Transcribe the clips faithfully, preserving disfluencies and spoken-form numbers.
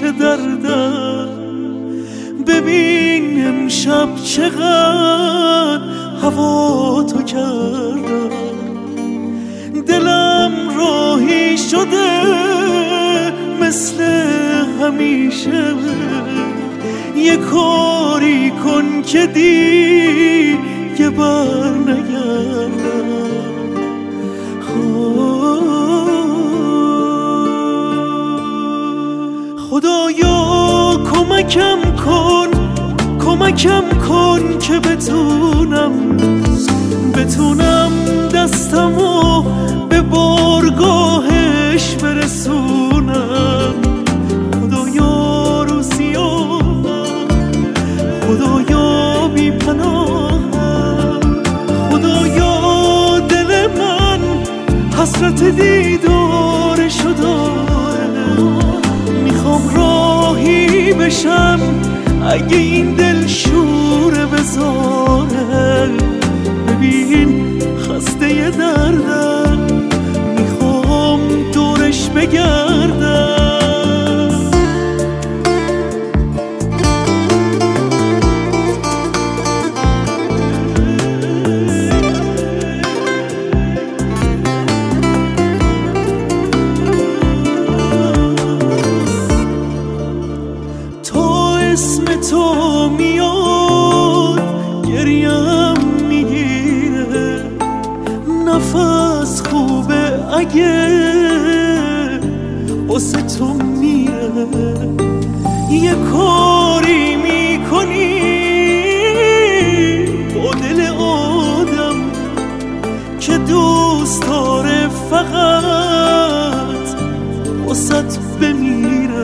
شیر دردم. ببین امشب چقدر هوا تو کردم، دلم راهی شده مثل همیشه. یه کاری کن که دیگه بر نگردم. خدایا کمکم کن، کمکم کن که بتونم بتونم دستمو به بارگاهش برسونم. خدایا روزیام، خدایا بی پناهم، خدایا دل من حسرت دیدارشو داره. میخوام راهی بشم اگه این دل شوره بذاره. ببین خسته دردم، میخوام دورش بگردم. اسم تو میاد گریم میگیره، نفس خوبه اگه واسه تو میره. یه کاری میکنی با دل آدم که دوست داره فقط واسه بمیره.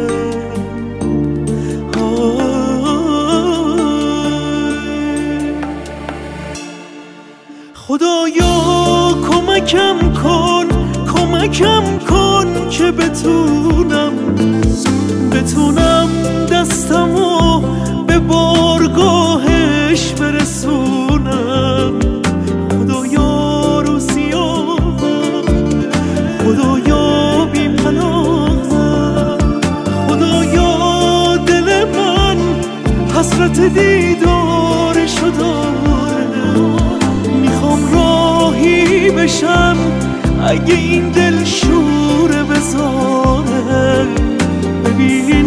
خدایا کمکم کن، کمکم کن که بتونم بتونم دستمو به بارگاهش برسونم. خدایا روزیام، خدایا بی پناهم، خدایا دل من حسرت دیدارشو داره. میخوام راهی بشم اگه این دل شوره بذاره. ببین